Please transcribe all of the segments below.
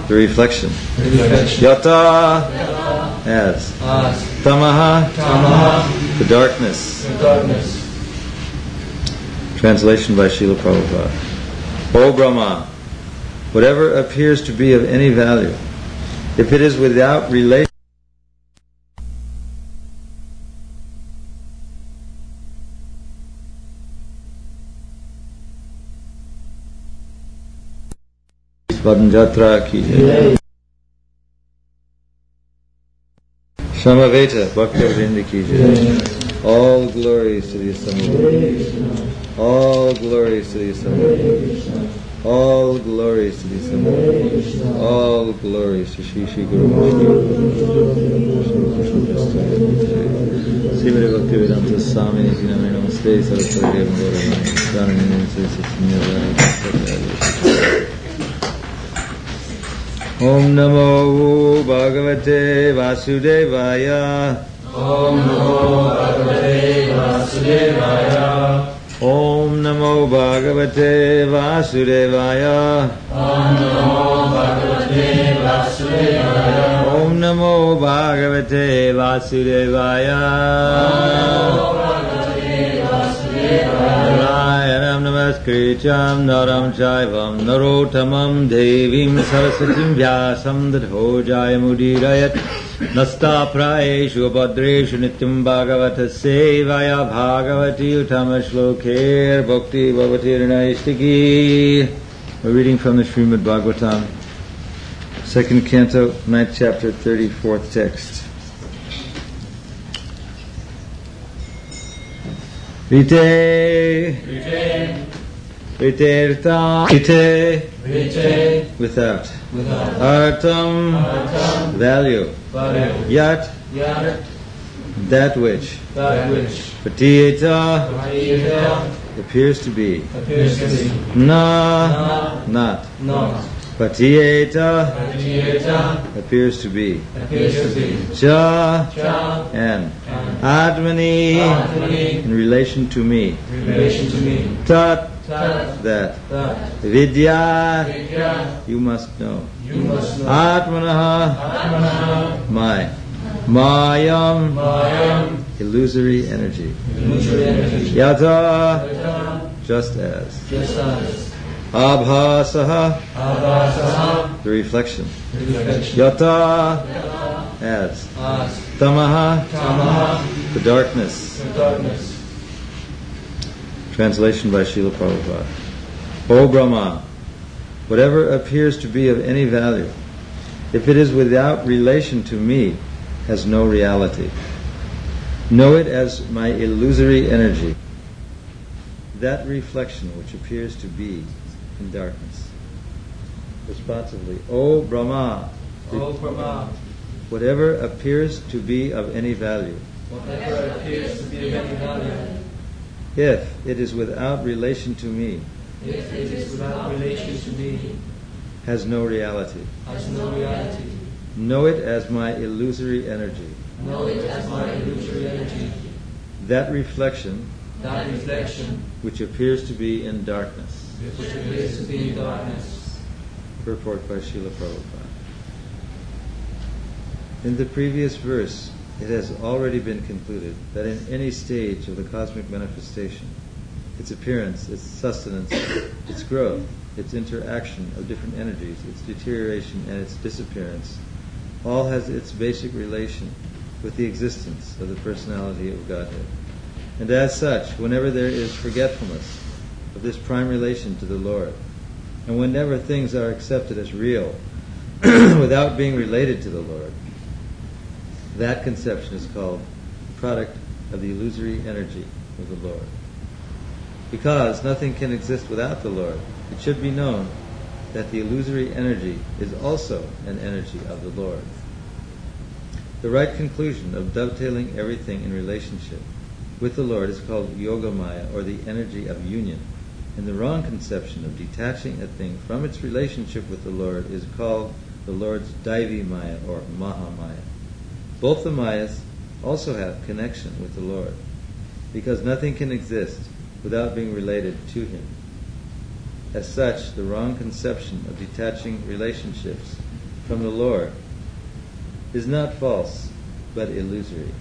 The reflection. Yata, as. Tamaha, the darkness. Translation by Srila Prabhupada. O Brahma, whatever appears to be of any value, if it is without relation Jatra ki jai. Samaveta Bhakti-vrinda ki jai. All glories to the Samaveta. All glories to the Samaveta. All glories to the Samaveta. All glories to Shri Shri Guru Srimati Bhakti-vedanta Swami Ji Name Namaste Saraswati Devam Gauravani Pranamini Sri Om Namo Bhagavate Vasudevaya. Om Namo Bhagavate Vasudevaya. Om Namo Bhagavate Vasudevaya. Om Namo Bhagavate Vasudevaya. Om Namo Bhagavate Vasudevaya. Narayanam namaskrityam naram chaivam narottamam devim saraswatim vyasam dadho jayamudirayat nastaprayeshu bhadreshu nityam bhagavata sevaya bhagavati uttama shlokher bhakti bhavati rinaistiki. We're reading from the Srimad Bhagavatam, 2nd Canto, 9th chapter, 34th text. Vite, Viterta, Vite, without, Artam, value, Yat, that which, Patiyeta, appears to be, Na, not, Patiyeta, appears to be, Cha, and Atmani, in relation to me, Tat, that, Vidya, you must know, Atmanaha, my, Mayam, illusory energy, Yata, just as, Abhasaha, the reflection, Yata, as, Tamaha, the darkness. Translation by Srila Prabhupada. O Brahma, whatever appears to be of any value, if it is without relation to me, has no reality. Know it as my illusory energy, that reflection which appears to be in darkness. Responsively, O Brahma, whatever appears to be of any value, if it is without relation to me, has no reality. Know it as my illusory energy, that reflection which appears to be in darkness. Purport by Srila Prabhupada. In the previous verse, it has already been concluded that in any stage of the cosmic manifestation, its appearance, its sustenance, its growth, its interaction of different energies, its deterioration and its disappearance, all has its basic relation with the existence of the personality of Godhead. And as such, whenever there is forgetfulness of this prime relation to the Lord, and whenever things are accepted as real without being related to the Lord, that conception is called the product of the illusory energy of the Lord. Because nothing can exist without the Lord, it should be known that the illusory energy is also an energy of the Lord. The right conclusion of dovetailing everything in relationship with the Lord is called Yogamaya, or the energy of union, and the wrong conception of detaching a thing from its relationship with the Lord is called the Lord's Daivi Maya, or Mahamaya. Both the Mayas also have connection with the Lord, because nothing can exist without being related to Him. As such, the wrong conception of detaching relationships from the Lord is not false, but illusory.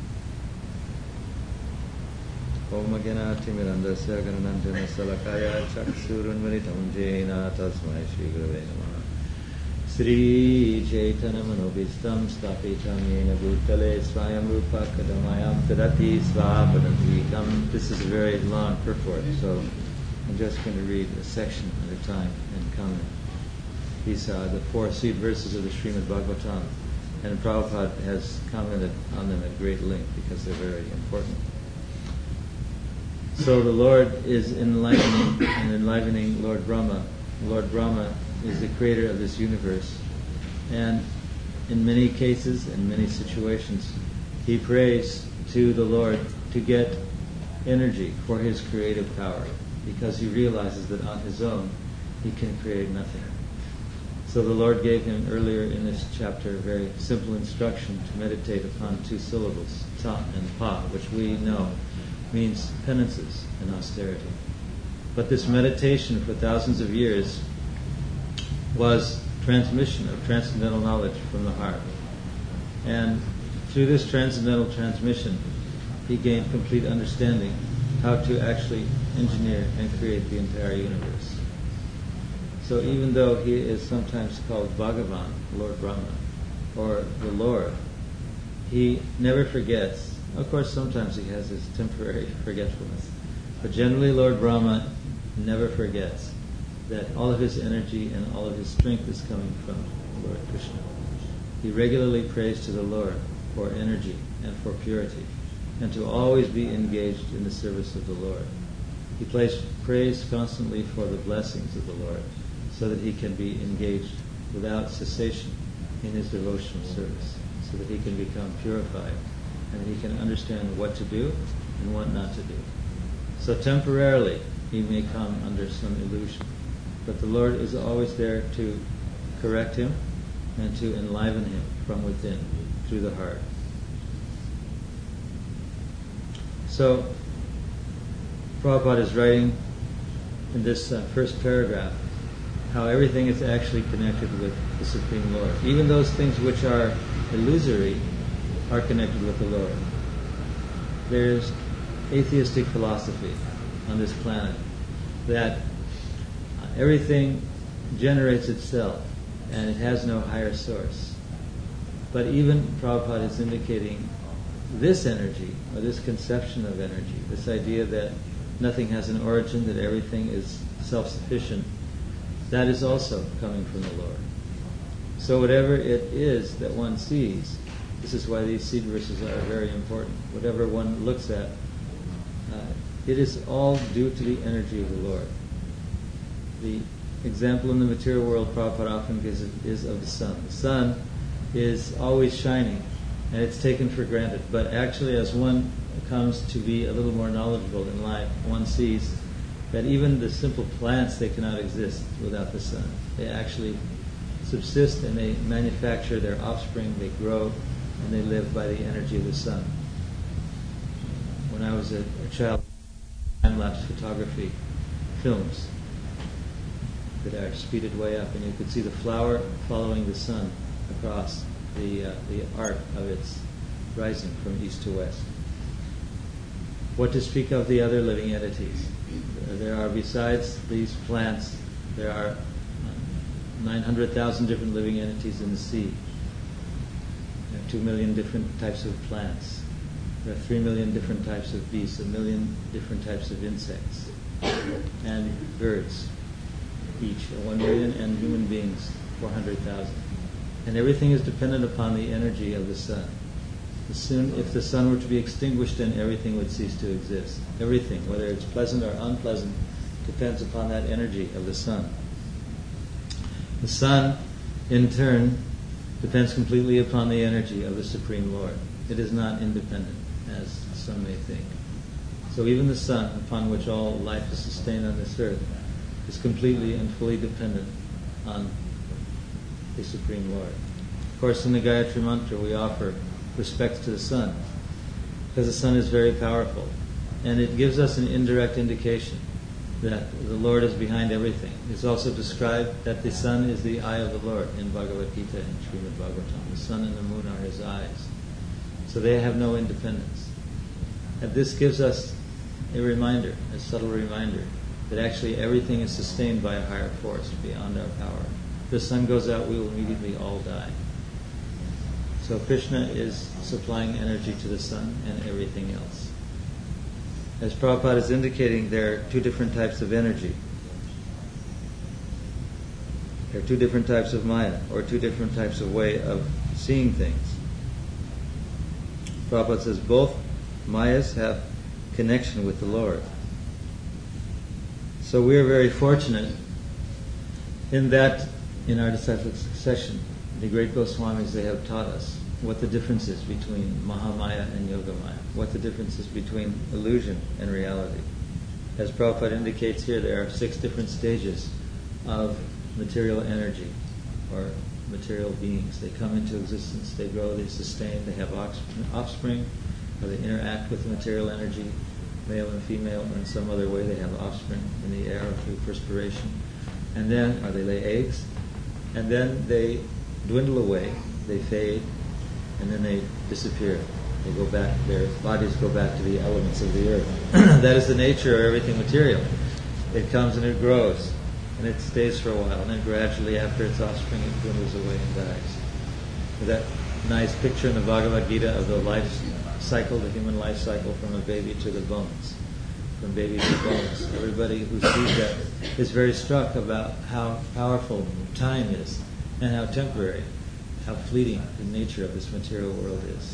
Om Ganati Mirandasya Gananandana Salakaya Chaksurunvanitam Jena Tasmai Shri Gurave Namaha. Sri Chaitanya Manobhistam Stapitam Yena Bhutale Swayam Rupa Kadamayam Tadati Svapadantikam. This is a very long purport, so I'm just going to read a section at a time and comment. These are the 4 seed verses of the Srimad Bhagavatam, and Prabhupada has commented on them at great length because they're very important. So the Lord is enlivening Lord Brahma. Lord Brahma is the creator of this universe, and in many cases, in many situations, he prays to the Lord to get energy for his creative power, because he realizes that on his own he can create nothing. So the Lord gave him earlier in this chapter a very simple instruction to meditate upon 2 syllables, ta and pa, which we know means penances and austerity. But this meditation for thousands of years was transmission of transcendental knowledge from the heart. And through this transcendental transmission, he gained complete understanding how to actually engineer and create the entire universe. So even though he is sometimes called Bhagavan, Lord Brahma, or the Lord, he never forgets. Of course, sometimes he has his temporary forgetfulness, but generally Lord Brahma never forgets that all of his energy and all of his strength is coming from Lord Krishna. He regularly prays to the Lord for energy and for purity, and to always be engaged in the service of the Lord. He prays constantly for the blessings of the Lord, so that he can be engaged without cessation in his devotional service, so that he can become purified, and he can understand what to do and what not to do. So temporarily he may come under some illusion, but the Lord is always there to correct him and to enliven him from within, through the heart. So Prabhupada is writing in this first paragraph how everything is actually connected with the Supreme Lord. Even those things which are illusory are connected with the Lord. There's atheistic philosophy on this planet that everything generates itself and it has no higher source. But even Prabhupada is indicating this energy, or this conception of energy, this idea that nothing has an origin, that everything is self-sufficient, that is also coming from the Lord. So whatever it is that one sees, this is why these seed verses are very important. Whatever one looks at, it is all due to the energy of the Lord. The example in the material world Prabhupada often gives is of the sun. The sun is always shining, and it's taken for granted. But actually, as one comes to be a little more knowledgeable in life, one sees that even the simple plants, they cannot exist without the sun. They actually subsist and they manufacture their offspring, they grow, and they live by the energy of the sun. When I was a child, time-lapse photography films that are speeded way up, and you could see the flower following the sun across the arc of its rising from east to west. What to speak of the other living entities? There are, besides these plants, there are 900,000 different living entities in the sea. There are 2 million different types of plants. There are 3 million different types of beasts, 1 million different types of insects, and birds each, 1 million, and human beings, 400,000. And everything is dependent upon the energy of the sun. If the sun were to be extinguished, then everything would cease to exist. Everything, whether it's pleasant or unpleasant, depends upon that energy of the sun. The sun, in turn, depends completely upon the energy of the Supreme Lord. It is not independent, as some may think. So even the sun, upon which all life is sustained on this earth, is completely and fully dependent on the Supreme Lord. Of course, in the Gayatri Mantra, we offer respect to the sun, because the sun is very powerful, and it gives us an indirect indication that the Lord is behind everything. It's also described that the sun is the eye of the Lord in Bhagavad Gita and Srimad Bhagavatam. The sun and the moon are his eyes. So they have no independence. And this gives us a reminder, a subtle reminder, that actually everything is sustained by a higher force beyond our power. If the sun goes out, we will immediately all die. So Krishna is supplying energy to the sun and everything else. As Prabhupada is indicating, there are two different types of energy. There are two different types of Maya, or two different types of way of seeing things. Prabhupada says both Mayas have connection with the Lord. So we are very fortunate in that in our disciplic succession, the great Goswamis, they have taught us what the difference is between Mahamaya and Yogamaya, what the difference is between illusion and reality. As Prabhupada indicates here, there are 6 different stages of material energy, or material beings. They come into existence, they grow, they sustain, they have offspring, or they interact with the material energy, male and female, or in some other way they have offspring in the air or through perspiration. And then, or they lay eggs, and then they dwindle away, they fade, and then they disappear. They go back, their bodies go back to the elements of the earth. That is the nature of everything material. It comes and it grows, and it stays for a while, and then gradually after its offspring it dwindles away and dies. That nice picture in the Bhagavad Gita of the life cycle, the human life cycle from a baby to the bones, from baby to bones. Everybody who sees that is very struck about how powerful time is and how temporary, how fleeting the nature of this material world is.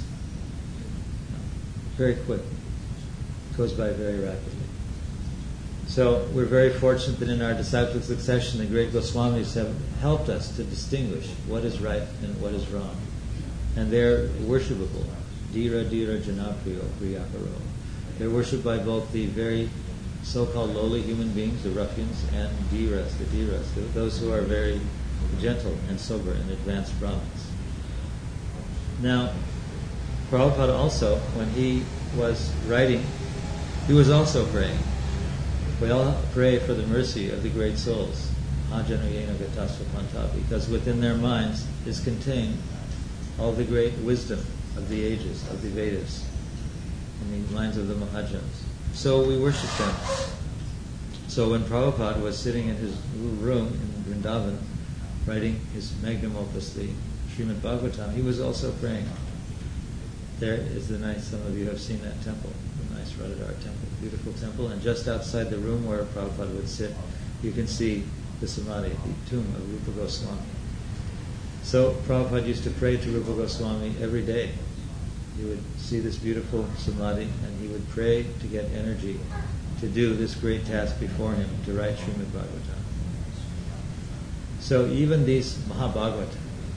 Very quick. It goes by very rapidly. So we're very fortunate that in our disciplic succession, the great Goswamis have helped us to distinguish what is right and what is wrong. And they're worshipable. Dhira Dhira Janapriyo Priyakaro. They're worshipped by both the very so-called lowly human beings, the ruffians, and dhiras, those who are very gentle and sober and advanced Brahmins. Now, Prabhupada also, when he was writing, he was also praying. We all pray for the mercy of the great souls, Ajanuyena Gatasva Panta, because within their minds is contained all the great wisdom of the ages, of the Vedas, in the minds of the Mahajans. So we worship them. So when Prabhupada was sitting in his room in Vrindavan, writing his magnum opus, the Srimad Bhagavatam, he was also praying. There is the nice, some of you have seen that temple, the nice Radhadar temple, beautiful temple, and just outside the room where Prabhupada would sit, you can see the samadhi, the tomb of Rupa Goswami. So Prabhupada used to pray to Rupa Goswami every day. He would see this beautiful samadhi and he would pray to get energy to do this great task before him, to write Srimad Bhagavatam. So even these Mahabhagavatas,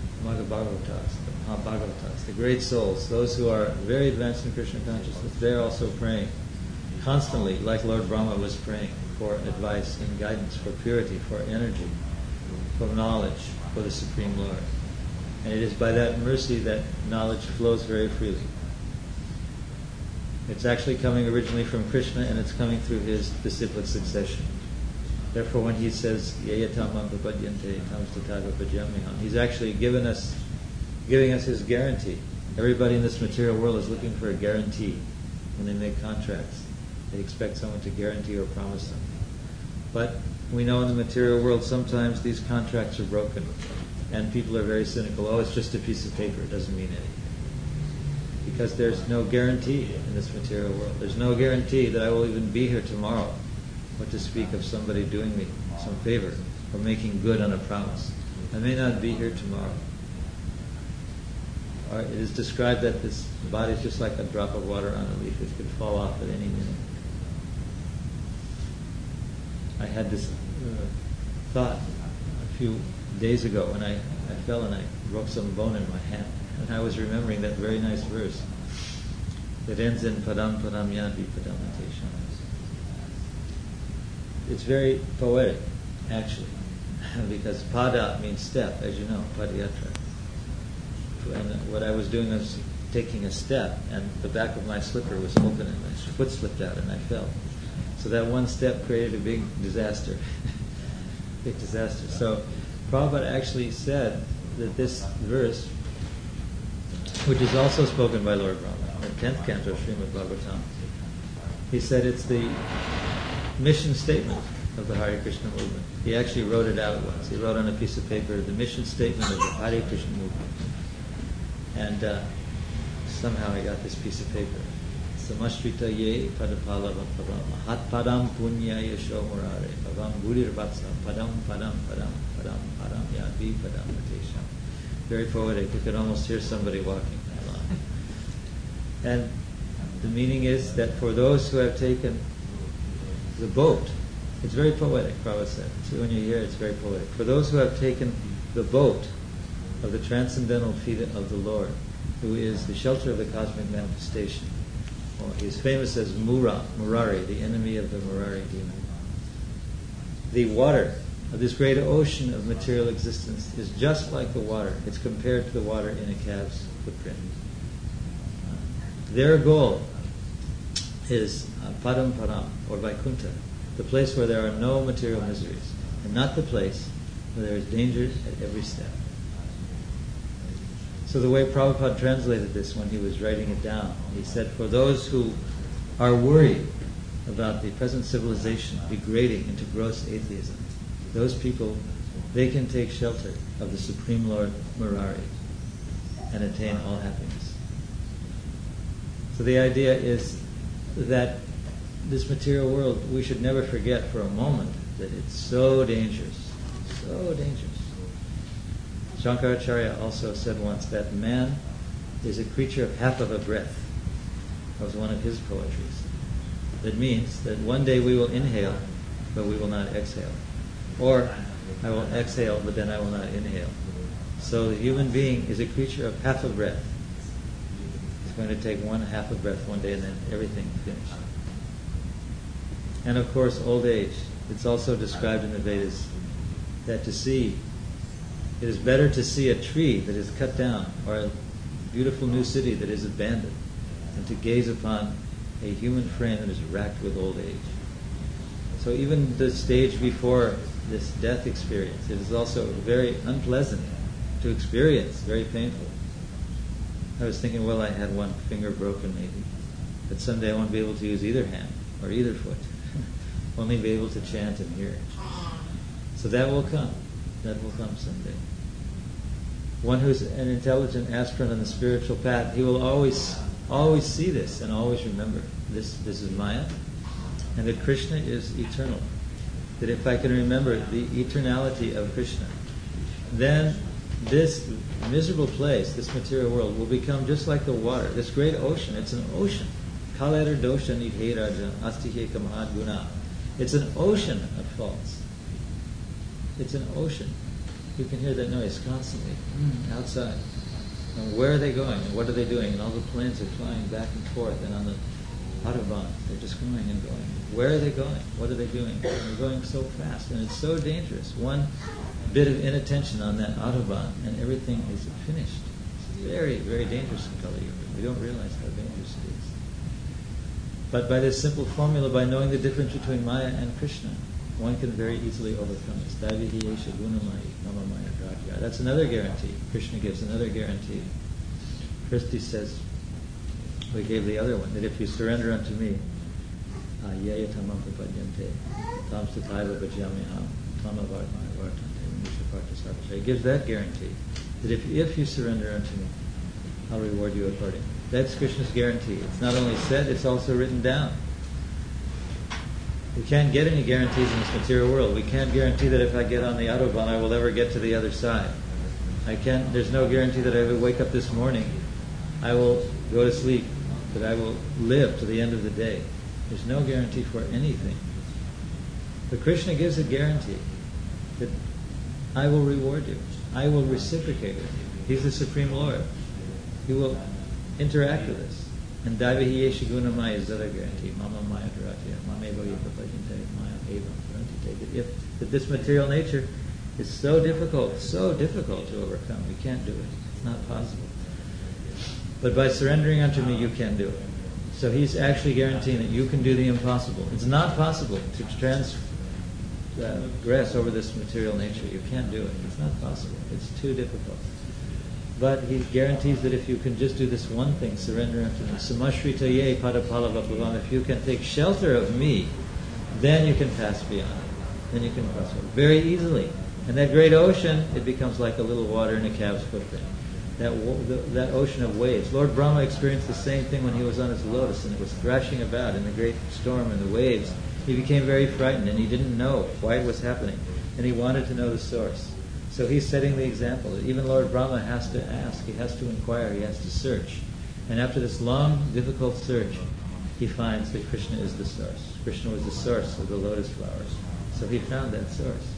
the great souls, those who are very advanced in Krishna consciousness, they're also praying constantly, like Lord Brahma was praying for advice and guidance, for purity, for energy, for knowledge, for the Supreme Lord. And it is by that mercy that knowledge flows very freely. It's actually coming originally from Krishna, and it's coming through his disciplic succession. Therefore, when he says, Yayatamam papadyante tamstatava bhajamiham, he's actually giving us his guarantee. Everybody in this material world is looking for a guarantee when they make contracts. They expect someone to guarantee or promise them. But we know in the material world sometimes these contracts are broken, and people are very cynical. Oh, it's just a piece of paper, it doesn't mean anything. Because there's no guarantee in this material world. There's no guarantee that I will even be here tomorrow, what to speak of somebody doing me some favor or making good on a promise. I may not be here tomorrow. Or it is described that this body is just like a drop of water on a leaf. It could fall off at any minute. I had this thought a few days ago when I fell and I broke some bone in my hand. And I was remembering that very nice verse that ends in Padam Padam Yanti Padamatation. It's very poetic, actually, because pada means step, as you know, padayatra. And what I was doing was taking a step, and the back of my slipper was open, and my foot slipped out, and I fell. So So that one step created a big disaster. Big disaster. So Prabhupada actually said that this verse, which is also spoken by Lord Brahma, the 10th canto of Srimad Bhagavatam, he said it's the mission statement of the Hare Krishna movement. He actually wrote it out once. He wrote on a piece of paper the mission statement of the Hare Krishna movement. And somehow I got this piece of paper. Samashrita ye padapala pavam mahat padam punya yasho murare pavam gurir vatsa padam padam padam padam padam yadvi padam matesham. Very poetic. You could almost hear somebody walking along. And the meaning is that for those who have taken the boat, it's very poetic, Prabhupada said. So when you hear it, it's very poetic. For those who have taken the boat of the transcendental feet of the Lord, who is the shelter of the cosmic manifestation, or he's famous as Murari, the enemy of the Murari demon. The water of this great ocean of material existence is just like the water. It's compared to the water in a calf's footprint. Their goal is Padam Param, or Vaikuntha, the place where there are no material miseries, and not the place where there is danger at every step. So the way Prabhupada translated this when he was writing it down, he said, for those who are worried about the present civilization degrading into gross atheism, those people, they can take shelter of the Supreme Lord Murari and attain all happiness. So the idea is that this material world, we should never forget for a moment that it's so dangerous, so dangerous. Shankaracharya also said once that man is a creature of half of a breath. That was one of his poetries. That means that one day we will inhale, but we will not exhale. Or I will exhale, but then I will not inhale. So the human being is a creature of half a breath. It's going to take one half a breath one day and then everything finished. And of course, old age. It's also described in the Vedas that it is better to see a tree that is cut down or a beautiful new city that is abandoned than to gaze upon a human frame that is racked with old age. So even the stage before this death experience, it is also very unpleasant to experience, very painful. I was thinking, well, I had one finger broken maybe, but someday I won't be able to use either hand or either foot. Only be able to chant and hear. So that will come. That will come someday. One who's an intelligent aspirant on the spiritual path, he will always see this and always remember this is Maya, and that Krishna is eternal. That if I can remember the eternality of Krishna, then this miserable place, this material world, will become just like the water, this great ocean. It's an ocean. Kaler dosha nidhe raja astihe kamahad guna. It's an ocean of faults. It's an ocean. You can hear that noise constantly outside. And where are they going? And what are they doing? And all the planes are flying back and forth. And on the Autobahn, they're just going and going. Where are they going? What are they doing? And they're going so fast. And it's so dangerous. One bit of inattention on that Autobahn and everything is finished. It's very, very dangerous in Kali Yuga. We don't realize how dangerous it is. But by this simple formula, by knowing the difference between Maya and Krishna, one can very easily overcome this. That's another guarantee. Krishna gives another guarantee. Christy says, we gave the other one, that if you surrender unto me, it gives that guarantee, that if you surrender unto me, I'll reward you accordingly. That's Krishna's guarantee. It's not only said, it's also written down. We can't get any guarantees in this material world. We can't guarantee that if I get on the Autobahn, I will ever get to the other side. There's no guarantee that I will wake up this morning, I will go to sleep, that I will live to the end of the day. There's no guarantee for anything. But Krishna gives a guarantee that I will reward you. I will reciprocate with you. He's the Supreme Lord. He will interact with us. And Daivahi Yeshaguna Maya is the other guarantee. Mama Maya Dharatya, Mameva Yukapajinte, Maya Eva Dharatite. That this material nature is so difficult to overcome. We can't do it. It's not possible. But by surrendering unto me, you can do it. So he's actually guaranteeing that you can do the impossible. It's not possible to transgress over this material nature. You can't do it. It's not possible. It's too difficult. But he guarantees that if you can just do this one thing, surrender unto me, samashritaye padapalavapavam, if you can take shelter of me, then you can pass beyond it. Then you can cross over very easily. And that great ocean, it becomes like a little water in a calf's footprint. That ocean of waves. Lord Brahma experienced the same thing when he was on his lotus and it was thrashing about in the great storm and the waves. He became very frightened and he didn't know why it was happening. And he wanted to know the source. So he's setting the example that even Lord Brahma has to ask, he has to inquire, he has to search. And after this long, difficult search, he finds that Krishna is the source. Krishna was the source of the lotus flowers. So he found that source.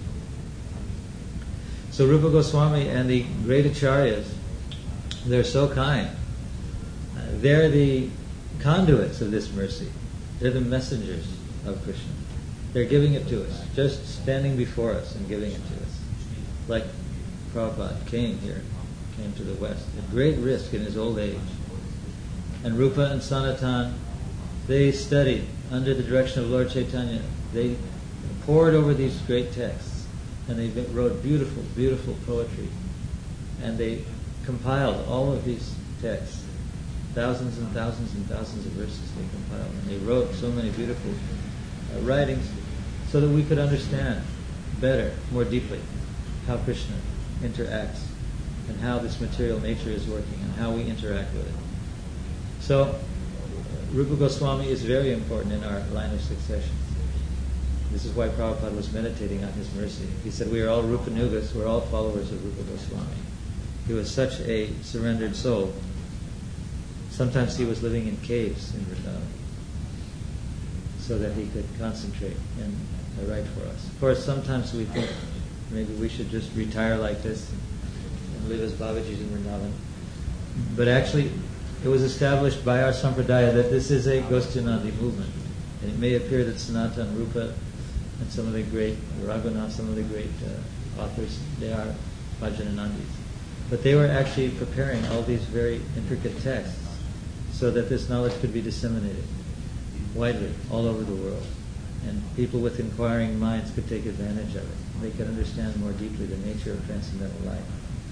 So Rupa Goswami and the great acharyas, they're so kind. They're the conduits of this mercy. They're the messengers of Krishna. They're giving it to us, just standing before us and giving it to us. Like Prabhupada came to the West at great risk in his old age. And Rupa and Sanatan, they studied under the direction of Lord Chaitanya. They pored over these great texts and they wrote beautiful, beautiful poetry. And they compiled all of these texts, thousands and thousands and thousands of verses they compiled. And they wrote so many beautiful writings so that we could understand better, more deeply, how Krishna interacts and how this material nature is working and how we interact with it. So, Rupa Goswami is very important in our line of succession. This is why Prabhupada was meditating on his mercy. He said, we are all Rupanugas, we're all followers of Rupa Goswami. He was such a surrendered soul. Sometimes he was living in caves in Vrindavan so that he could concentrate and write for us. Of course, sometimes we think maybe we should just retire like this and live as Babajis in Vrindavan. But actually, it was established by our sampradaya that this is a Gostinandi movement. And it may appear that Sanatan, Rupa, and some of the great Raghunath, some of the great authors, they are Bhajananandis. But they were actually preparing all these very intricate texts so that this knowledge could be disseminated widely all over the world. And people with inquiring minds could take advantage of it. They could understand more deeply the nature of transcendental life.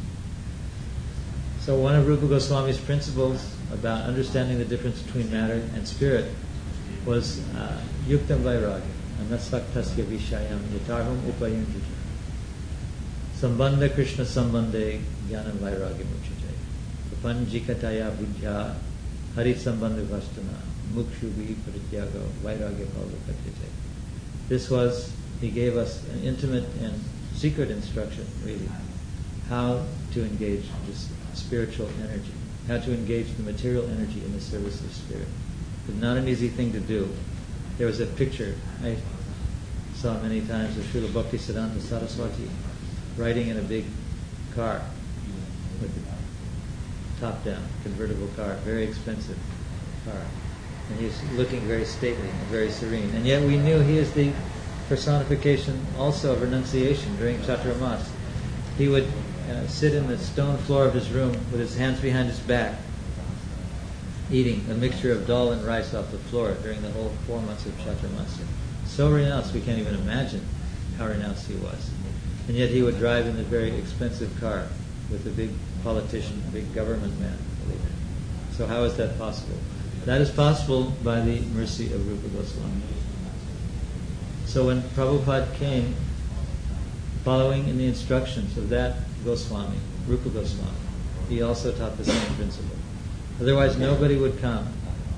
So one of Rupa Goswami's principles about understanding the difference between matter and spirit was yuktam vairagya, anasaktasya vishayam yatarham upayunjita. Sambandha Krishna sambandhe jnanam vairagya muchate. Panjikataya buddhya hari sambandha vastana mukshubi parityago vairagya pavakatyate. This was, he gave us an intimate and secret instruction, really, how to engage this spiritual energy, how to engage the material energy in the service of spirit. It's not an easy thing to do. There was a picture I saw many times of Srila Bhaktisiddhanta Saraswati riding in a big car with a top-down convertible car, very expensive car. And he's looking very stately and very serene. And yet we knew he is the personification also of renunciation during Chaturmas. He would sit in the stone floor of his room with his hands behind his back, eating a mixture of dal and rice off the floor during the whole 4 months of Chaturmasya. So renounced, we can't even imagine how renounced he was. And yet he would drive in a very expensive car with a big politician, a big government man. So how is that possible? That is possible by the mercy of Rupa Goswami. So when Prabhupada came, following in the instructions of that Goswami, Rupa Goswami, he also taught the same principle. Otherwise nobody would come.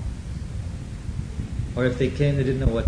Or if they came, they didn't know what.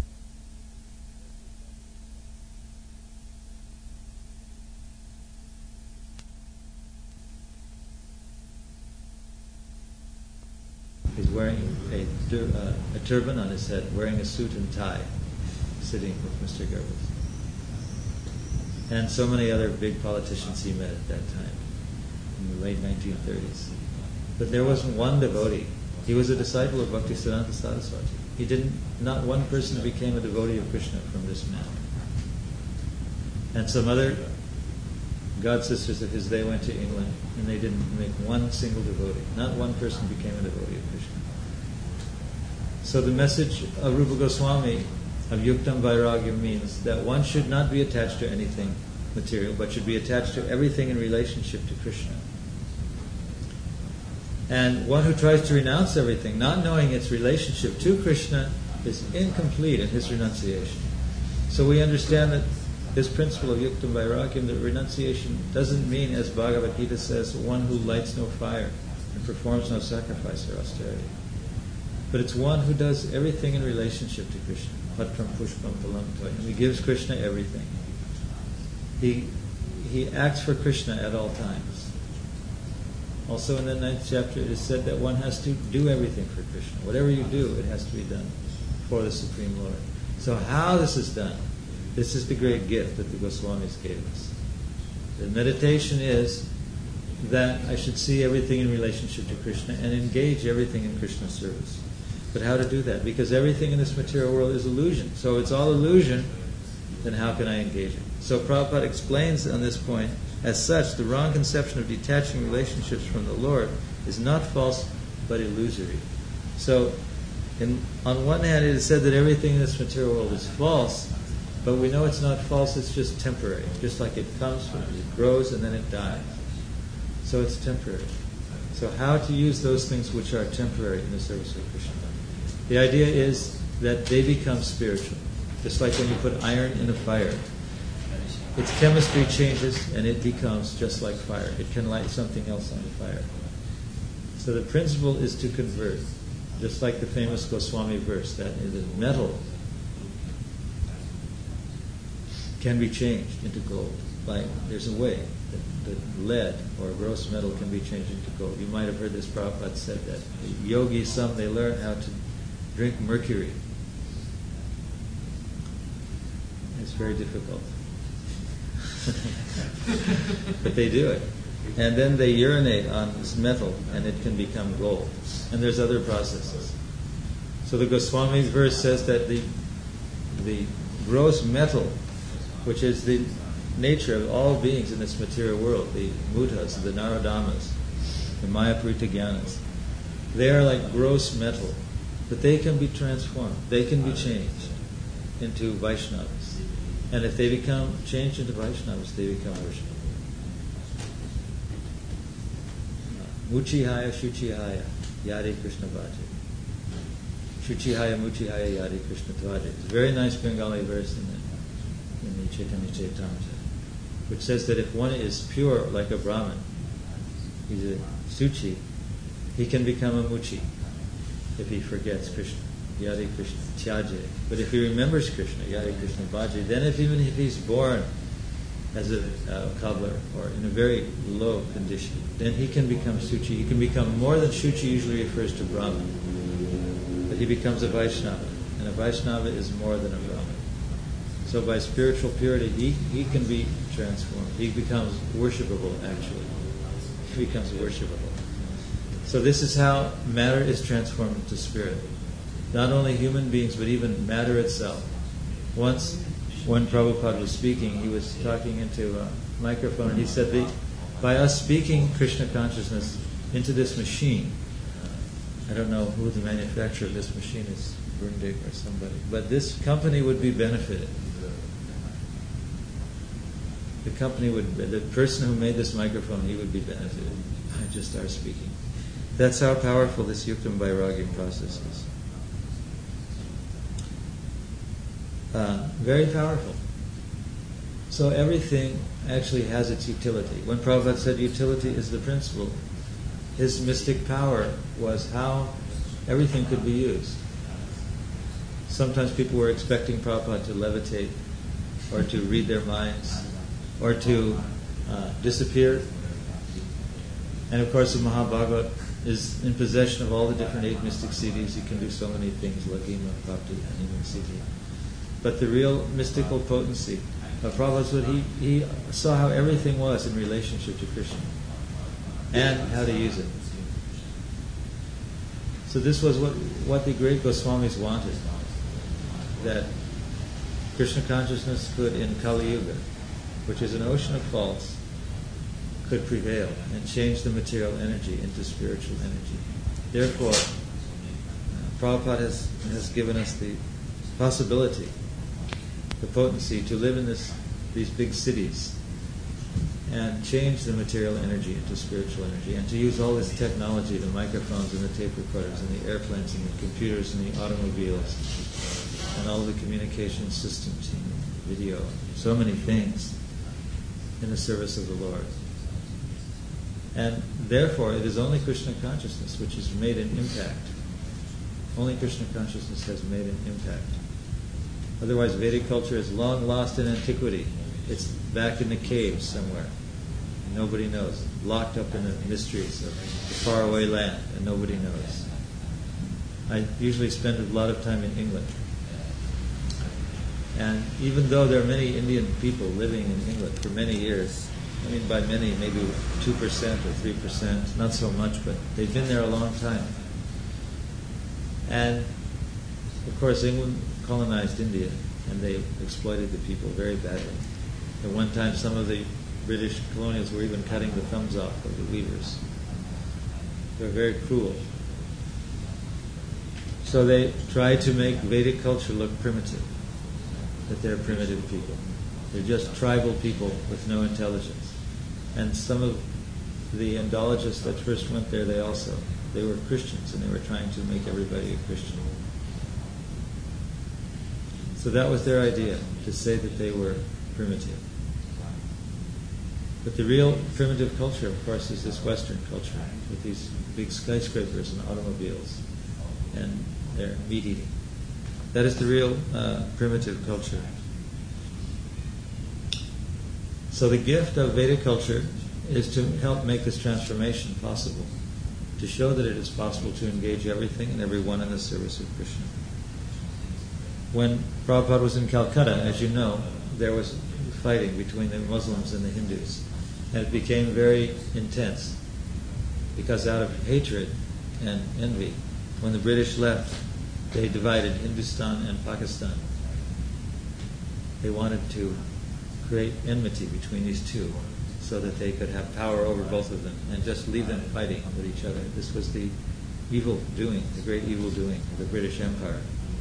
He's wearing a turban on his head, wearing a suit and tie, sitting with Mr. Goebbels. And so many other big politicians he met at that time, in the late 1930s. But there wasn't one devotee. He was a disciple of Bhaktisiddhanta Saraswati. Not one person became a devotee of Krishna from this man. And some other god sisters of his, they went to England and they didn't make one single devotee. Not one person became a devotee of Krishna. So the message of Rupa Goswami of Yuktam Vairagya means that one should not be attached to anything material, but should be attached to everything in relationship to Krishna. And one who tries to renounce everything, not knowing its relationship to Krishna, is incomplete in his renunciation. So we understand that this principle of Yuktam Vairagyam, that renunciation doesn't mean, as Bhagavad Gita says, one who lights no fire and performs no sacrifice or austerity. But it's one who does everything in relationship to Krishna. Patram pushpam palam toy. And he gives Krishna everything. He acts for Krishna at all times. Also in the 9th chapter it is said that one has to do everything for Krishna. Whatever you do, it has to be done for the Supreme Lord. So how this is done, this is the great gift that the Goswamis gave us. The meditation is that I should see everything in relationship to Krishna and engage everything in Krishna's service. But how to do that? Because everything in this material world is illusion. So it's all illusion, then how can I engage it? So Prabhupada explains on this point, as such, the wrong conception of detaching relationships from the Lord is not false, but illusory. So, on one hand, it is said that everything in this material world is false, but we know it's not false, it's just temporary. Just like it comes, it grows, and then it dies. So it's temporary. So how to use those things which are temporary in the service of Krishna? The idea is that they become spiritual. Just like when you put iron in a fire. Its chemistry changes and it becomes just like fire. It can light something else on the fire. So the principle is to convert. Just like the famous Goswami verse, that the metal can be changed into gold. There's a way that lead or gross metal can be changed into gold. You might have heard this. Prabhupada said that the yogis, they learn how to drink mercury. It's very difficult. But they do it. And then they urinate on this metal and it can become gold. And there's other processes. So the Goswami's verse says that the gross metal, which is the nature of all beings in this material world, the mutas, the naradamas, the mayapurita jnanas, they are like gross metal, but they can be transformed. They can be changed into Vaishnavas. And if they become changed into Vaishnavas, they become worshipful. Muchihaya Shuchihaya Yade Krishna Bhaje. Shuchihaya Muchihaya Yade Krishna Tvaje. It's a very nice Bengali verse in the Chaitanya Charitamrita, which says that if one is pure like a Brahmin, he's a Suchi, he can become a Muchi if he forgets Krishna. Yade Krishna Tyaje. But if he remembers Krishna, Yade Krishna Bhaje, then even if he's born as a cobbler or in a very low condition, then he can become Suchi. He can become more than Shuchi usually refers to Brahman. But he becomes a Vaishnava. And a Vaishnava is more than a Brahman. So by spiritual purity, he can be transformed. He becomes worshipable, actually. He becomes worshipable. So this is how matter is transformed into spirit. Not only human beings, but even matter itself. Once, when Prabhupada was speaking, he was talking into a microphone, and he said, by us speaking Krishna consciousness into this machine, I don't know who the manufacturer of this machine is, Grundig or somebody, but this company would be benefited. The person who made this microphone, he would be benefited by just our speaking. That's how powerful this Yuktam Vairagya process is. Very powerful. So everything actually has its utility. When Prabhupada said utility is the principle, his mystic power was how everything could be used. Sometimes people were expecting Prabhupada to levitate, or to read their minds, or to disappear. And of course the Mahabhagavad is in possession of all the different 8 mystic siddhis. He can do so many things, Lagima, Bhakti, and even Siddhi. But the real mystical potency of Prabhupada was he saw how everything was in relationship to Krishna and how to use it. So this was what the great Goswamis wanted, that Krishna consciousness could, in Kali Yuga, which is an ocean of faults, could prevail and change the material energy into spiritual energy. Therefore, Prabhupada has given us the possibility, the potency to live in these big cities and change the material energy into spiritual energy, and to use all this technology, the microphones and the tape recorders and the airplanes and the computers and the automobiles and all the communication systems and video, so many things in the service of the Lord. And therefore, it is only Krishna consciousness which has made an impact. Only Krishna consciousness has made an impact. Otherwise, Vedic culture is long lost in antiquity. It's back in the caves somewhere. Nobody knows. Locked up in the mysteries of the faraway land, and nobody knows. I usually spend a lot of time in England. And even though there are many Indian people living in England for many years, I mean by many, maybe 2% or 3%, not so much, but they've been there a long time. And of course England colonized India, and they exploited the people very badly. At one time some of the British colonials were even cutting the thumbs off of the weavers. They were very cruel. So they tried to make Vedic culture look primitive, that they're primitive people. They're just tribal people with no intelligence. And some of the Indologists that first went there, they were Christians, and they were trying to make everybody a Christian. So that was their idea, to say that they were primitive. But the real primitive culture, of course, is this Western culture, with these big skyscrapers and automobiles and their meat eating. That is the real primitive culture. So the gift of Vedic culture is to help make this transformation possible, to show that it is possible to engage everything and everyone in the service of Krishna. When Prabhupada was in Calcutta, as you know, there was fighting between the Muslims and the Hindus. And it became very intense, because out of hatred and envy, when the British left, they divided Hindustan and Pakistan. They wanted to create enmity between these two so that they could have power over both of them and just leave them fighting with each other. This was the evil doing, the great evil doing of the British Empire.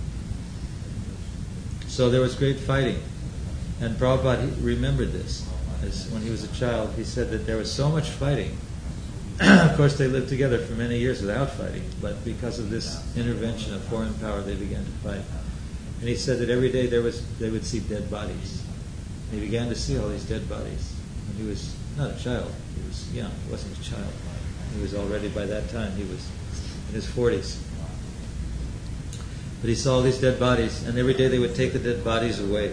So there was great fighting. And Prabhupada remembered this. As when he was a child, he said that there was so much fighting. Of course, they lived together for many years without fighting, but because of this intervention of foreign power, they began to fight. And he said that every day they would see dead bodies. He began to see all these dead bodies. And he was not a child. He was young. He wasn't a child. He was already, by that time, he was in his 40s. But he saw all these dead bodies, and every day they would take the dead bodies away.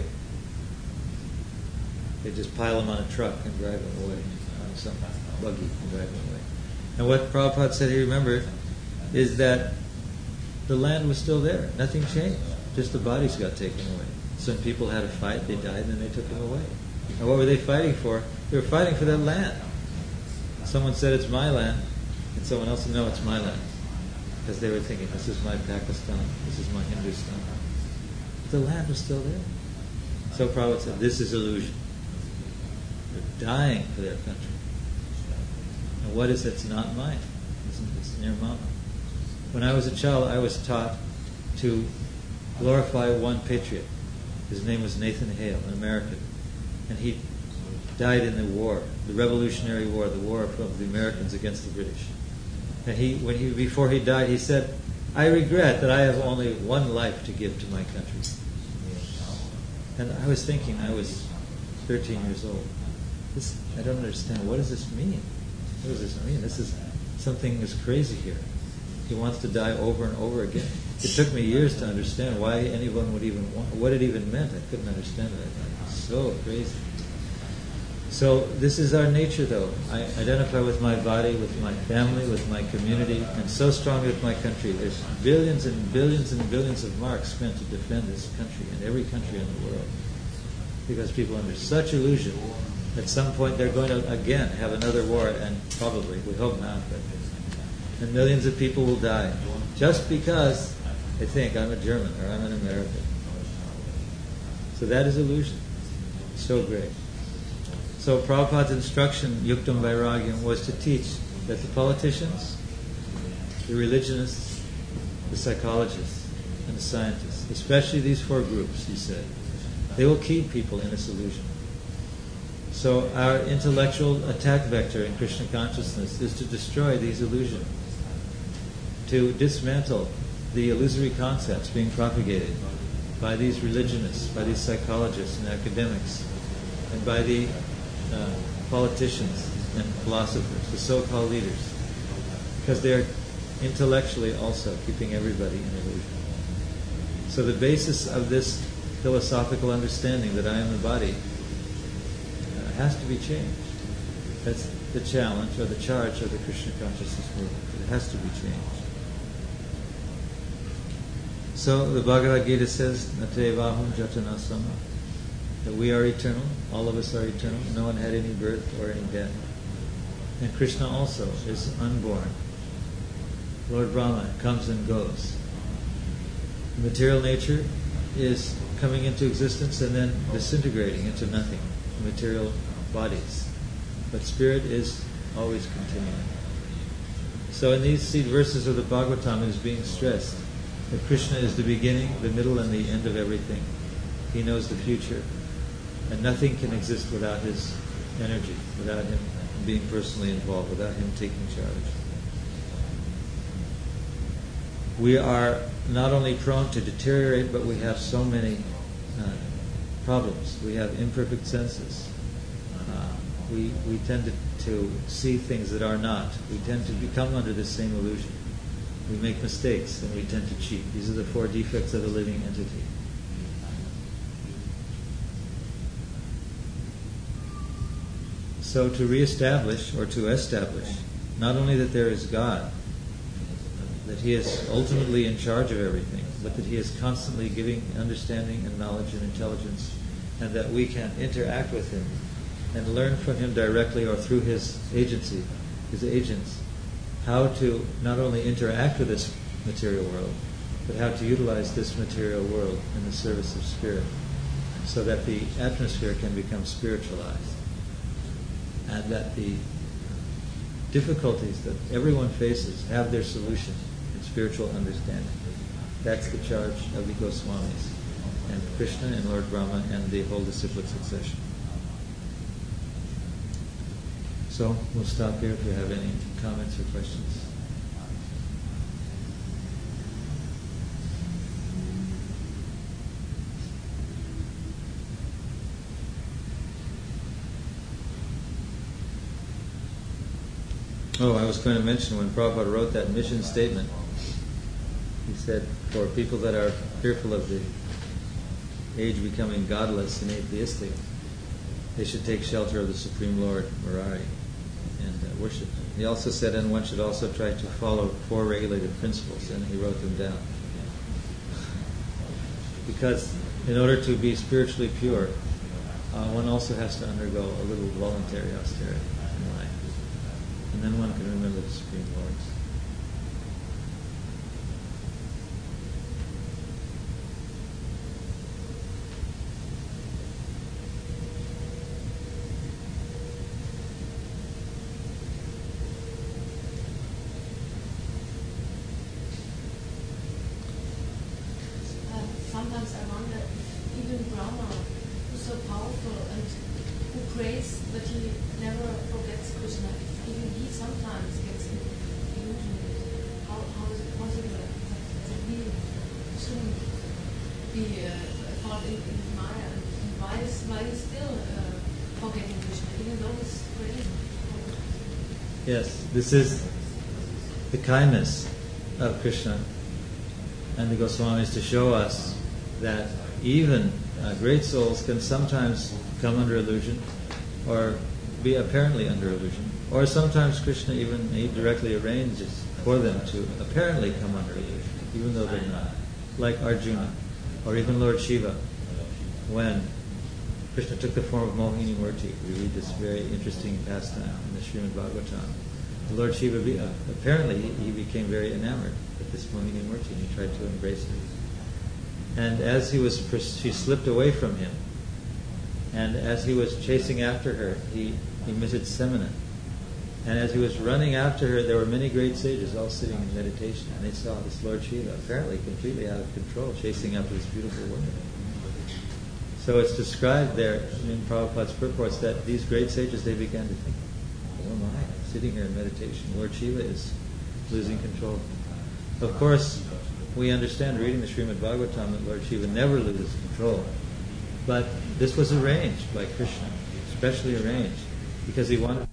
They'd just pile them on a truck and drive them away, on some buggy and drive them away. And what Prabhupada said he remembered is that the land was still there. Nothing changed. Just the bodies got taken away. Some people had a fight, they died, and then they took them away. And what were they fighting for? They were fighting for that land. Someone said, it's my land, and someone else said, no, it's my land. Because they were thinking, this is my Pakistan, this is my Hindustan. But the land was still there. So Prabhupada said, this is illusion. They're dying for their country. And what is it's not mine? It's Nirmama. When I was a child, I was taught to glorify one patriot. His name was Nathan Hale, an American. And he died in the war, the Revolutionary War, the war of the Americans against the British. And before he died, he said, I regret that I have only one life to give to my country. And I was thinking, I was 13 years old. I don't understand. What does this mean? What does this mean? Something is crazy here. He wants to die over and over again. It took me years to understand why anyone would even want, what it even meant. I couldn't understand it. It was so crazy. So this is our nature, though. I identify with my body, with my family, with my community, and so strongly with my country. There's billions and billions and billions of marks spent to defend this country and every country in the world. Because people are under such illusion, at some point they're going to again have another war, and probably, we hope not, and millions of people will die just because they think I'm a German or I'm an American. So that is illusion. So great. So Prabhupada's instruction, Yuktam Vairagyam, was to teach that the politicians, the religionists, the psychologists and the scientists, especially these four groups, he said. They will keep people in this illusion. So our intellectual attack vector in Krishna consciousness is to destroy these illusions, to dismantle the illusory concepts being propagated by these religionists, by these psychologists and academics, and by the politicians and philosophers, the so-called leaders, because they are intellectually also keeping everybody in illusion. So the basis of this philosophical understanding that I am the body has to be changed. That's the challenge or the charge of the Krishna consciousness movement. It has to be changed. So the Bhagavad Gita says, Natevahum jatanasama, that we are eternal, all of us are eternal, no one had any birth or any death. And Krishna also is unborn. Lord Brahma comes and goes. The material nature is coming into existence and then disintegrating into nothing, material bodies. But spirit is always continuing. So in these seed verses of the Bhagavatam, it is being stressed that Krishna is the beginning, the middle, and the end of everything. He knows the future, and nothing can exist without his energy, without him being personally involved, without him taking charge. We are not only prone to deteriorate, but we have so many problems. We have imperfect senses. We tend to see things that are not. We tend to become under this same illusion. We make mistakes and we tend to cheat. These are the four defects of a living entity. So to reestablish or to establish not only that there is God, that He is ultimately in charge of everything, but that He is constantly giving understanding and knowledge and intelligence, and that we can interact with Him and learn from Him directly or through His agency, His agents, how to not only interact with this material world, but how to utilize this material world in the service of spirit, so that the atmosphere can become spiritualized, and that the difficulties that everyone faces have their solution in spiritual understanding. That's the charge of the Goswamis and Krishna and Lord Brahma and the whole disciplic succession. So we'll stop here if you have any comments or questions. Oh, I was going to mention when Prabhupada wrote that mission statement, he said, for people that are fearful of the age becoming godless and atheistic, they should take shelter of the Supreme Lord, Murari, and worship Him. He also said, and one should also try to follow four regulated principles, and he wrote them down. Because in order to be spiritually pure, one also has to undergo a little voluntary austerity in life. And then one can remember the Supreme Lord. Sometimes I wonder if even Brahma, who's so powerful and who prays that he never forgets Krishna, even he sometimes gets illusion. How is it possible that he shouldn't be caught in Maya? And why is still forgetting Krishna, even though he's praying? Yes, this is the kindness of Krishna and the Goswamis to show us that even great souls can sometimes come under illusion or be apparently under illusion. Or sometimes Krishna even directly arranges for them to apparently come under illusion, even though they're not. Like Arjuna, or even Lord Shiva, when Krishna took the form of Mohini Murti. We read this very interesting pastime in the Srimad Bhagavatam. The Lord Shiva, apparently he became very enamored with this Mohini Murti, and he tried to embrace her. And as she slipped away from him, and as he was chasing after her, he emitted semina. And as he was running after her, there were many great sages all sitting in meditation, and they saw this Lord Shiva apparently completely out of control, chasing after this beautiful woman. So it's described there in Prabhupada's purports that these great sages, they began to think, oh my, I'm sitting here in meditation, Lord Shiva is losing control. Of course, we understand reading the Srimad Bhagavatam that Lord Shiva never loses control. But this was arranged by Krishna, especially arranged, because he wanted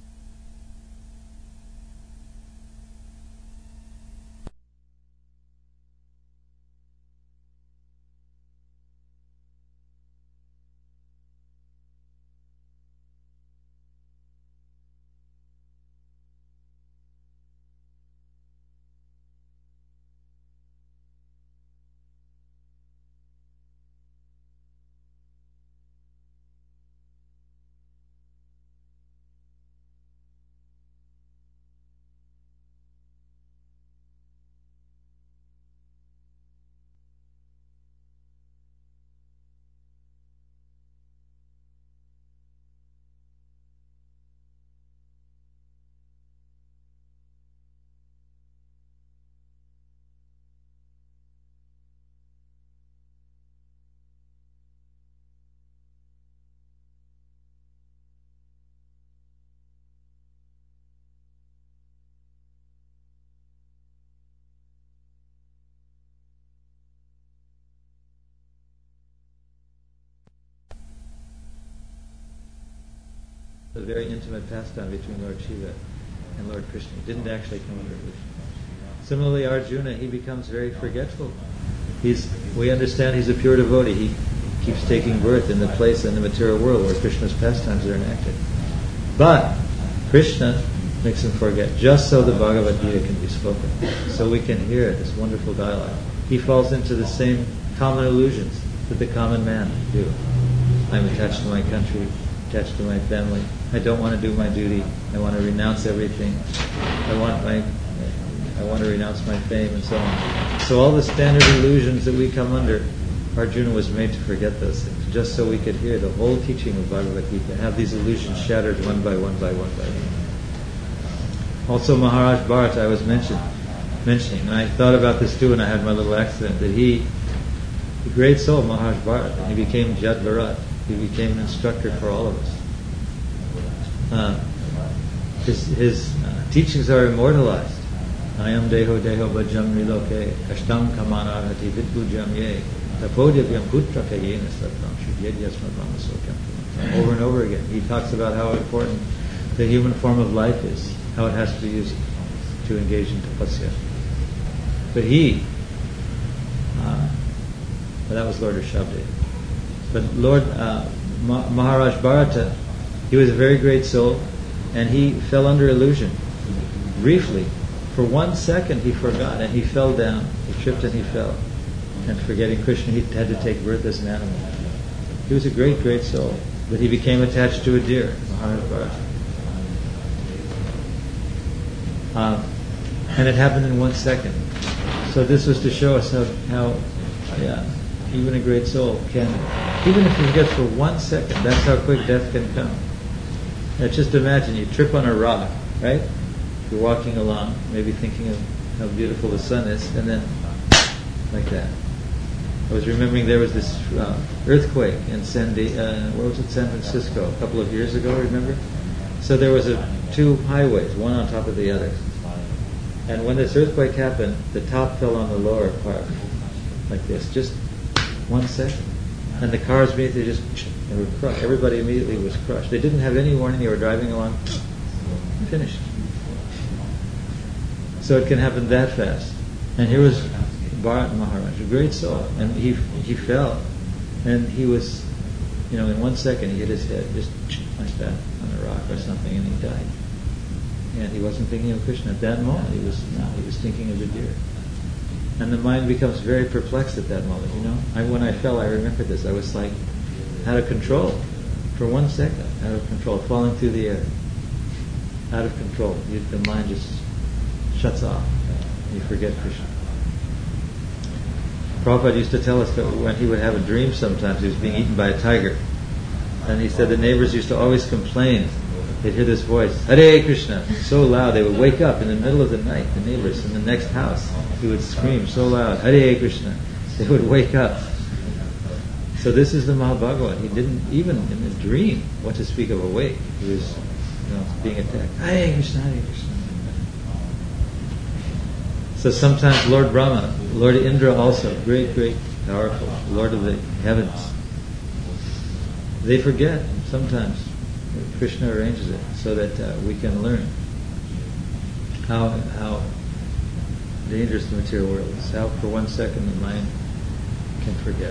a very intimate pastime between Lord Shiva and Lord Krishna. He didn't actually come under illusion. Similarly, Arjuna, he becomes very forgetful. We understand he's a pure devotee. He keeps taking birth in the place in the material world where Krishna's pastimes are enacted. But Krishna makes him forget, just so the Bhagavad Gita can be spoken, so we can hear this wonderful dialogue. He falls into the same common illusions that the common man do. I'm attached to my country, attached to my family. I don't want to do my duty. I want to renounce everything. I want to renounce my fame and so on. So all the standard illusions that we come under, Arjuna was made to forget those things, just so we could hear the whole teaching of Bhagavad Gita, have these illusions shattered one by one by one by one. Also Maharaj Bharata I was mentioning, and I thought about this too when I had my little accident, that the great soul Maharaj Bharata, he became Jad Bharat. He became an instructor for all of us. His teachings are immortalized. Ayam deho deho bhajam niloke kashtam kamanarhati vidbujam ye tapodyam putra kayena satram shudyajasma brahmasokam. Over and over again, he talks about how important the human form of life is, how it has to be used to engage in tapasya. But that was Lord Rishabdev. But Lord Maharaj Bharata, he was a very great soul, and he fell under illusion. Briefly, for 1 second he forgot, and he fell down. He tripped and he fell. And forgetting Krishna, he had to take birth as an animal. He was a great, great soul, but he became attached to a deer, Maharaj Bharata. And it happened in 1 second. So this was to show us how even a great soul can, even if you forget for 1 second, that's how quick death can come. Now just imagine you trip on a rock, right? You're walking along, maybe thinking of how beautiful the sun is, and then like that. I was remembering there was this earthquake in San Francisco a couple of years ago, remember? So there was two highways, one on top of the other. And when this earthquake happened, the top fell on the lower part, like this, just 1 second. And the cars immediately they were crushed. Everybody immediately was crushed. They didn't have any warning. They were driving along, finished. So it can happen that fast. And here was Bharat Maharaj, a great soul, and he fell, and he was, in 1 second he hit his head just like that on a rock or something, and he died. And he wasn't thinking of Krishna at that moment. He was thinking of the deer. And the mind becomes very perplexed at that moment. When I fell, I remember this. I was like out of control for 1 second, out of control, falling through the air, out of control. The mind just shuts off. You forget Krishna. Prabhupada used to tell us that when he would have a dream sometimes, he was being eaten by a tiger. And he said the neighbors used to always complain they'd hear this voice, Hare Krishna, so loud they would wake up in the middle of the night. The neighbors in the next house, he would scream so loud, Hare Krishna. They would wake up. So this is the Mahabhagavat. He didn't even in a dream, what to speak of awake. He was, being attacked. Hare Krishna, Hare Krishna. So sometimes Lord Brahma, Lord Indra also, great, great, powerful, Lord of the heavens. They forget sometimes. Krishna arranges it so that we can learn how dangerous the material world is. How for 1 second the mind can forget.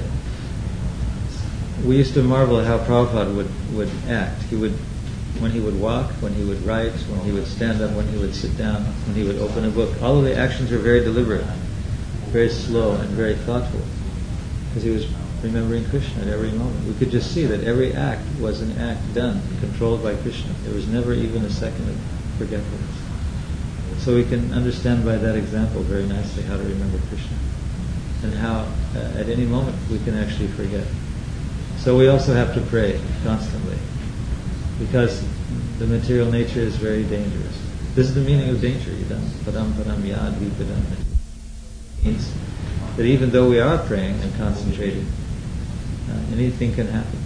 We used to marvel at how Prabhupada would act. When he would walk, when he would write, when he would stand up, when he would sit down, when he would open a book. All of the actions were very deliberate, very slow, and very thoughtful, because he was remembering Krishna at every moment. We could just see that every act was an act done, controlled by Krishna. There was never even a second of forgetfulness. So we can understand by that example very nicely how to remember Krishna, and how at any moment we can actually forget. So we also have to pray constantly, because the material nature is very dangerous. This is the meaning of danger. Padam padam yad vipadam. Means that even though we are praying and concentrating, anything can happen.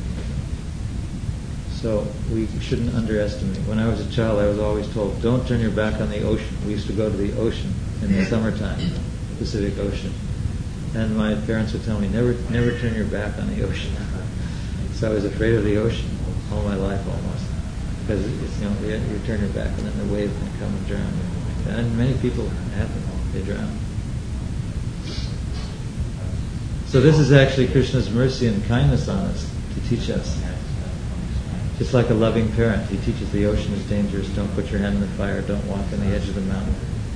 So we shouldn't underestimate. When I was a child, I was always told, don't turn your back on the ocean. We used to go to the ocean in the summertime, Pacific Ocean. And my parents would tell me, never turn your back on the ocean. So I was afraid of the ocean all my life almost. Because you turn your back and then the wave can come and drown you. And many people happen, they drown. So this is actually Krishna's mercy and kindness on us to teach us. Just like a loving parent, he teaches the ocean is dangerous, don't put your hand in the fire, don't walk on the edge of the mountain.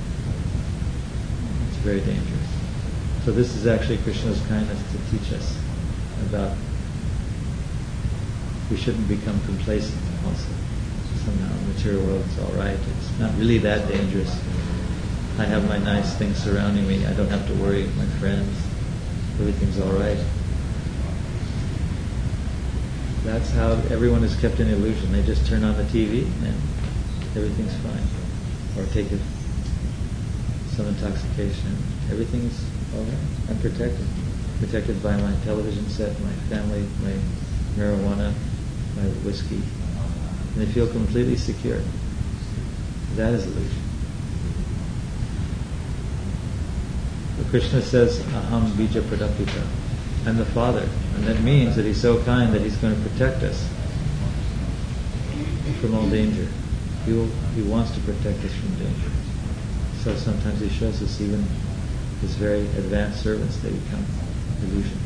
It's very dangerous. So this is actually Krishna's kindness to teach us about we shouldn't become complacent also. Somehow the material world is all right. It's not really that dangerous. I have my nice things surrounding me. I don't have to worry, my friends. Everything's all right. That's how everyone is kept in illusion. They just turn on the TV and everything's fine. Or take some intoxication. Everything's all right. I'm protected. Protected by my television set, my family, my marijuana, my whiskey. And they feel completely secure. That is illusion. But Krishna says, Aham bija pradapita. I'm the Father. And that means that He's so kind that He's going to protect us from all danger. He wants to protect us from danger. So sometimes He shows us even His very advanced servants, they become illusion.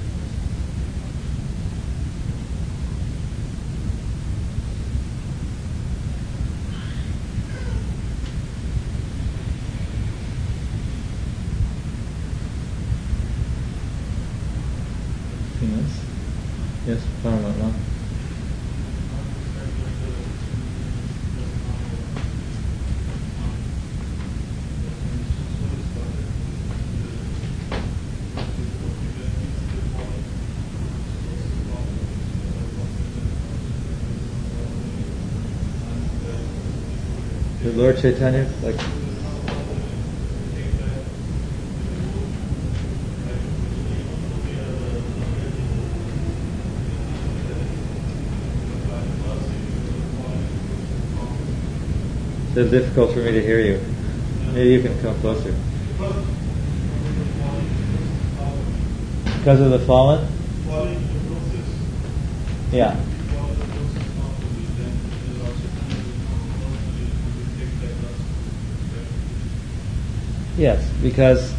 Yes, Paramatma. Did Lord Chaitanya It's difficult for me to hear you. Maybe you can come closer. Because of the fallen? Yeah. Yes, because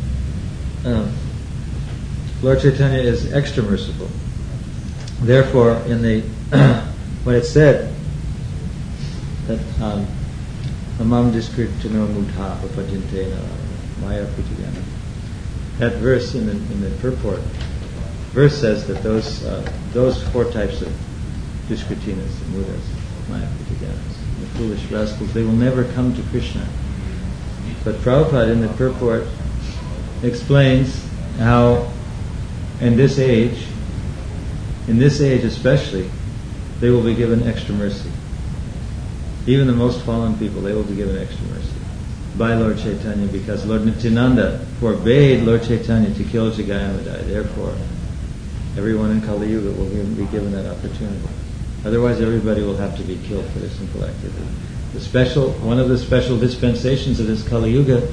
Lord Chaitanya is extra merciful. Therefore, in the when it's said that Amam diskritano mudha papajintena maya pritiyana, that verse in the purport verse says that those four types of diskritinas, mudas, maya prityanas, the foolish rascals, they will never come to Krishna. But Prabhupada in the purport explains how in this age especially, they will be given extra mercy. Even the most fallen people, they will be given extra mercy by Lord Chaitanya, because Lord Nityananda forbade Lord Chaitanya to kill Jagayamadai. Therefore, everyone in Kali Yuga will be given that opportunity. Otherwise, everybody will have to be killed for their sinful activity. One of the special dispensations of this Kali Yuga,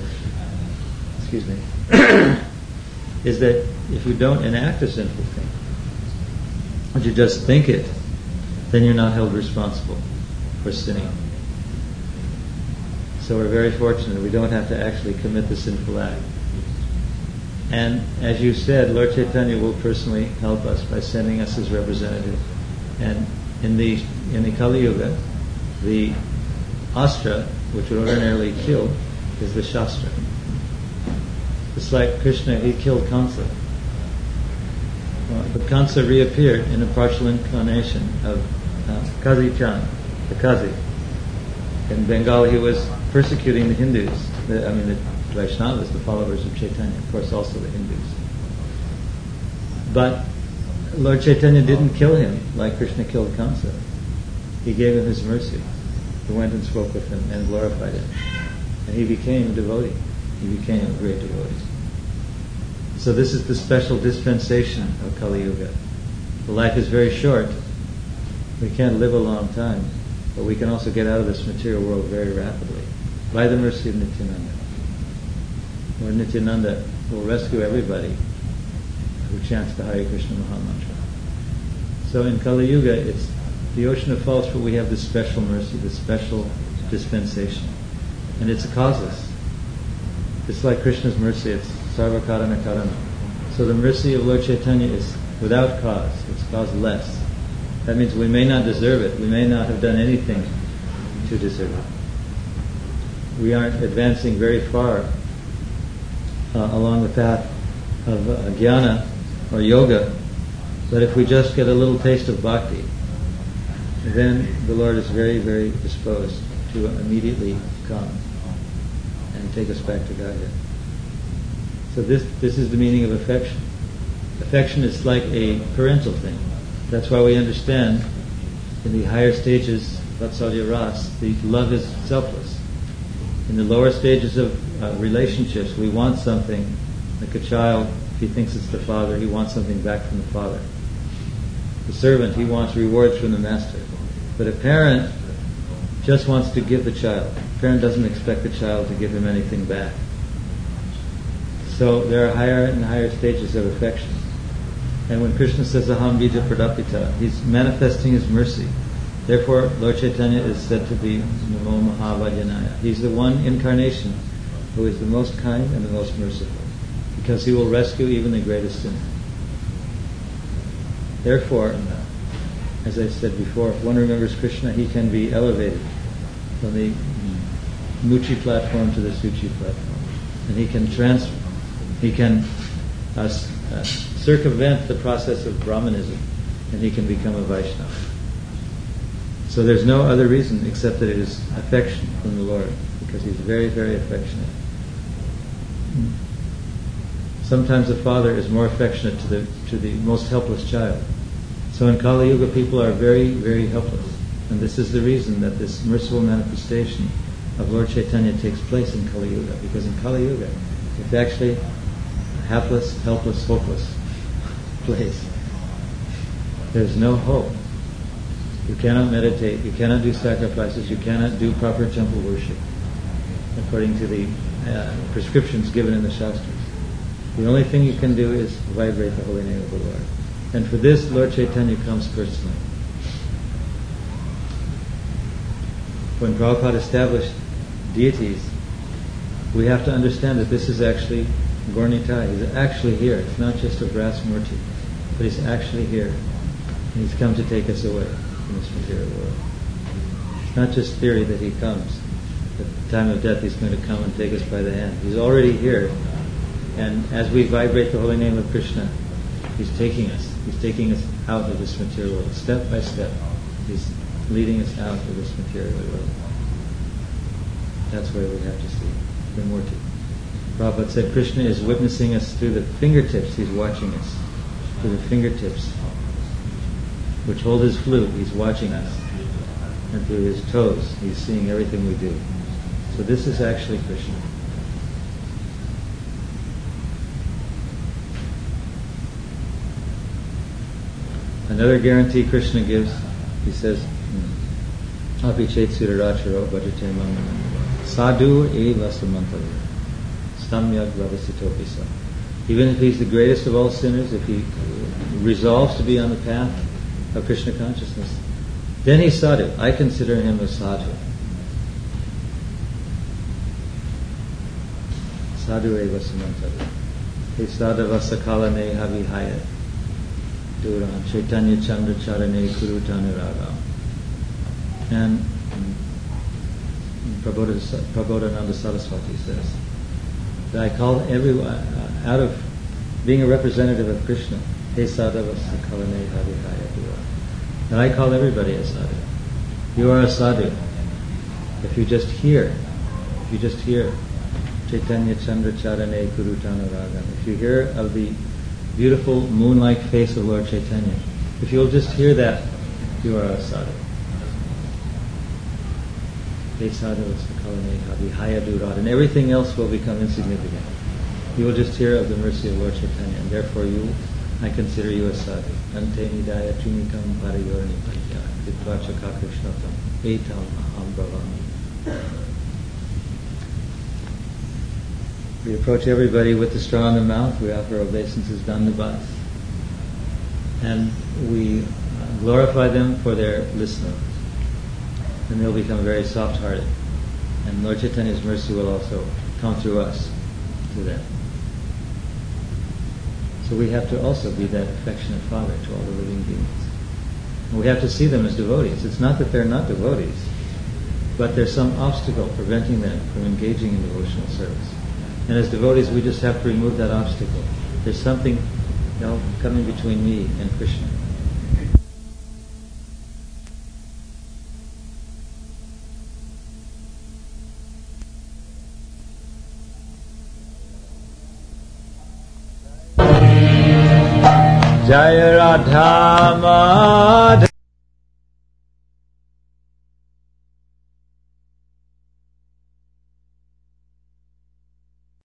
is that if you don't enact a sinful thing, but you just think it, then you're not held responsible for sinning. So we're very fortunate we don't have to actually commit the sinful act. And as you said, Lord Chaitanya will personally help us by sending us his representative. And in the Kali Yuga, the astra, which would ordinarily kill, is the Shastra. It's like Krishna, he killed Kamsa. But Kamsa reappeared in a partial incarnation of Kazi Chand, the Kazi. In Bengal, he was persecuting the Hindus, the Vaishnavas, the followers of Chaitanya, of course also the Hindus. But Lord Chaitanya didn't kill him like Krishna killed Kamsa. He gave him his mercy. He went and spoke with him and glorified him. And he became a devotee. He became a great devotee. So this is the special dispensation of Kali Yuga. The life is very short. We can't live a long time, but we can also get out of this material world very rapidly by the mercy of Nityananda. Lord Nityananda will rescue everybody who chants the Hare Krishna Mahamantra. So in Kali Yuga, it's the ocean of faults, but we have this special mercy, this special dispensation. And it's causeless. It's like Krishna's mercy, it's sarva karana karana. So the mercy of Lord Chaitanya is without cause, it's causeless. That means we may not deserve it, we may not have done anything to deserve it. We aren't advancing very far along the path of jnana or yoga, but if we just get a little taste of bhakti, then the Lord is very, very disposed to immediately come and take us back to Godhead. So this is the meaning of affection. Affection is like a parental thing. That's why we understand in the higher stages, Vatsalya Ras, the love is selfless. In the lower stages of relationships, we want something, like a child, if he thinks it's the father, he wants something back from the father. The servant, he wants rewards from the master. But a parent just wants to give the child. A parent doesn't expect the child to give him anything back. So there are higher and higher stages of affection. And when Krishna says Aham Bija Pradapita, he's manifesting his mercy. Therefore, Lord Chaitanya is said to be Namo Mahavajyanaya. He's the one incarnation who is the most kind and the most merciful, because he will rescue even the greatest sinner. Therefore, as I said before, if one remembers Krishna, he can be elevated from the Muchi platform to the Suchi platform. And he can circumvent the process of Brahmanism, and he can become a Vaishnava. So there's no other reason except that it is affection from the Lord, because he's very, very affectionate. Sometimes a father is more affectionate to the most helpless child. So in Kali Yuga, people are very, very helpless. And this is the reason that this merciful manifestation of Lord Chaitanya takes place in Kali Yuga, because in Kali Yuga, it's actually a hapless, helpless, hopeless place. There's no hope. You cannot meditate, you cannot do sacrifices, you cannot do proper temple worship according to the prescriptions given in the Shastras. The only thing you can do is vibrate the holy name of the Lord. And for this, Lord Chaitanya comes personally. When Prabhupada established deities, we have to understand that this is actually Gaur-Nitai. He's actually here. It's not just a brass murti, but he's actually here. And he's come to take us away from this material world. It's not just theory that he comes. At the time of death, he's going to come and take us by the hand. He's already here. And as we vibrate the holy name of Krishna, he's taking us. He's taking us out of this material world, step by step. He's leading us out of this material world. That's where we have to see the Murti. Prabhupada said Krishna is witnessing us through the fingertips. He's watching us through the fingertips, which hold his flute. He's watching us. and through his toes. He's seeing everything we do. So this is actually Krishna. Another guarantee Krishna gives, he says, Api chet suraracharo bhajate mam sadhu eva samantava samyak vavasitopisa. Even if he's the greatest of all sinners, if he resolves to be on the path of Krishna consciousness, then he's sadhu. I consider him a sadhu. Sadhu eva samantava. He sadhava sakalane havihaya duran chaitanya chandra charane kurutanu raga. And Prabodhananda Saraswati says that I call everyone, out of being a representative of Krishna, He sadhava sakalane havihaya dura. And I call everybody a sadhu. You are a sadhu. If you just hear Chaitanya Chandra Charane Kurutana Raga, if you hear of the beautiful moon-like face of Lord Chaitanya, if you'll just hear that, you are a sadhu. And everything else will become insignificant. You will just hear of the mercy of Lord Chaitanya, and therefore I consider you a sadhu. Ante nidaya chunikam parayorni panya ditva chakakrushnatam etam aham bhavami. We approach everybody with the straw in the mouth. We offer obeisances dandavats, and we glorify them for their listening. And they'll become very soft-hearted. And Lord Chaitanya's mercy will also come through us to them. So we have to also be that affectionate father to all the living beings. And we have to see them as devotees. It's not that they're not devotees, but there's some obstacle preventing them from engaging in devotional service. And as devotees, we just have to remove that obstacle. There's something coming between me and Krishna. Jaya Radha